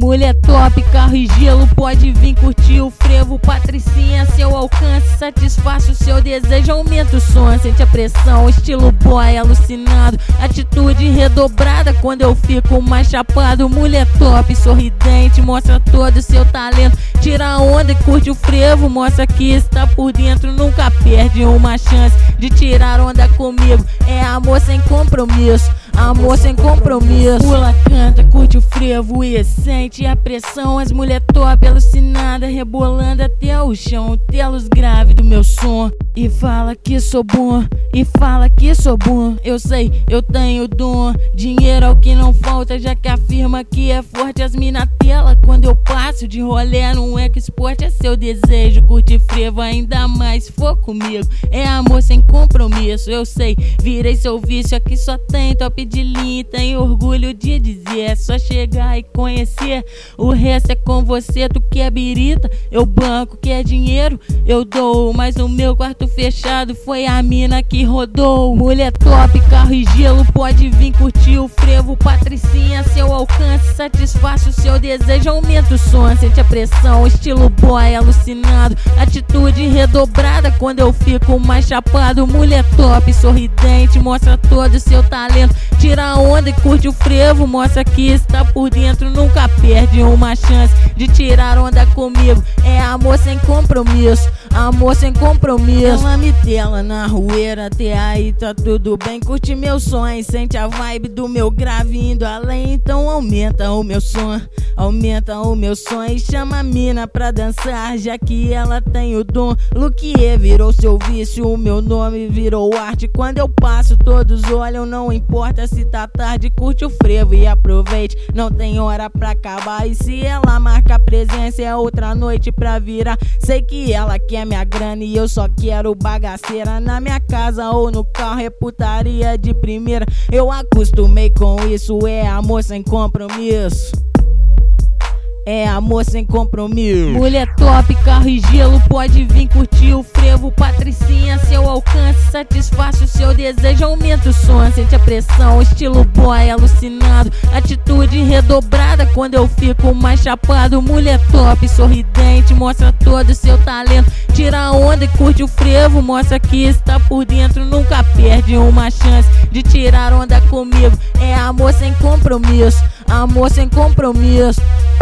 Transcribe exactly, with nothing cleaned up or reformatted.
Mulher top, carro e gelo, pode vir curtir o frevo. Patricinha, seu alcance, satisfaça o seu desejo, aumenta o som, sente a pressão, estilo boy alucinado, atitude redobrada quando eu fico mais chapado. Mulher top, sorridente, mostra todo o seu talento, tira a onda e curte o frevo, mostra que está por dentro, nunca perde uma chance de tirar onda comigo. É amor sem compromisso, amor sem compromisso. Pula, canta, curte o frevo e sente a pressão. As mulher top alucinada, rebolando até o chão, telos grave do meu som. E fala que sou bom, e fala que sou bom. Eu sei, eu tenho dom, dinheiro é o que não falta, já que afirma que é forte. As mina tela quando eu passo de rolê num export. É seu desejo, curte frevo ainda mais se for comigo. É amor sem compromisso, eu sei, virei seu vício. Aqui só tem top de linha, tenho orgulho de dizer. É só chegar e conhecer, o resto é com você. Tu quer birita, eu banco, quer dinheiro, eu dou. Mas no meu quarto fechado foi a mina que rodou. Mulher top, carro e gelo, pode vir curtir o frevo. Patricinha, seu alcance, satisfaça o seu desejo, aumenta o som, sente a pressão, estilo boy alucinado, atitude redobrada quando eu fico mais chapado. Mulher top, sorridente, mostra todo o seu talento, tira a onda e curte o frevo, mostra que está por dentro, nunca perde uma chance de tirar onda comigo. É amor sem compromisso, amor sem compromisso. Ela me tela na rueira, até aí tá tudo bem. Curte meu som e sente a vibe do meu grave indo além. Então aumenta o meu som, aumenta o meu som e chama a mina pra dançar, já que ela tem o dom. Luquier virou seu vício, o meu nome virou arte. Quando eu passo todos olham, não importa se tá tarde. Curte o frevo e aproveite, não tem hora pra acabar. E se ela marca presença é outra noite pra virar. Sei que ela quer minha grana e eu só quero bagaceira. Na minha casa ou no carro é putaria de primeira. Eu acostumei com isso, é amor sem compromisso. É amor sem compromisso. Mulher top, carro e gelo, pode vir curtir o frevo. Patricinha, seu alcance, satisfaça o seu desejo, aumenta o som, sente a pressão, estilo boy alucinado, atitude redobrada quando eu fico mais chapado. Mulher top, sorridente, mostra todo o seu talento, tira a onda e curte o frevo, mostra que está por dentro, nunca perde uma chance de tirar onda comigo. É amor sem compromisso, amor sem compromisso.